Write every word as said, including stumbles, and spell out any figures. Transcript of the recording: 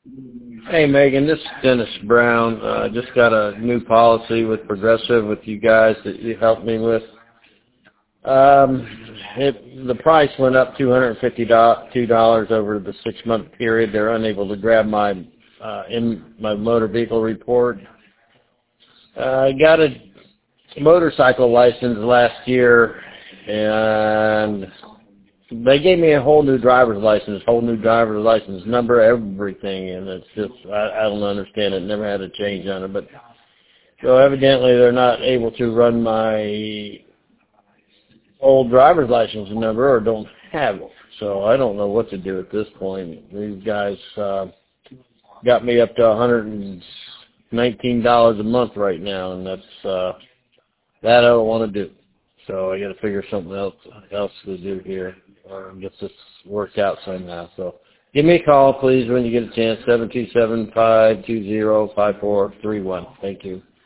Hey, Megan, this is Dennis Brown. I uh, just got a new policy with Progressive with you guys that you helped me with. Um, it, the price went up two hundred fifty-two dollars over the six-month period. They're unable to grab my uh, in my motor vehicle report. Uh, I got a motorcycle license last year, and they gave me a whole new driver's license, whole new driver's license number, everything, and it's just, I, I don't understand it. Never had a change on it, but so evidently they're not able to run my old driver's license number or don't have it. So I don't know what to do at this point. These guys uh, got me up to one hundred nineteen dollars a month right now, and that's uh, that I don't want to do. So I got to figure something else else to do here or get this worked out somehow. So give me a call, please, when you get a chance, seven two seven, five two zero, five four three one. Thank you.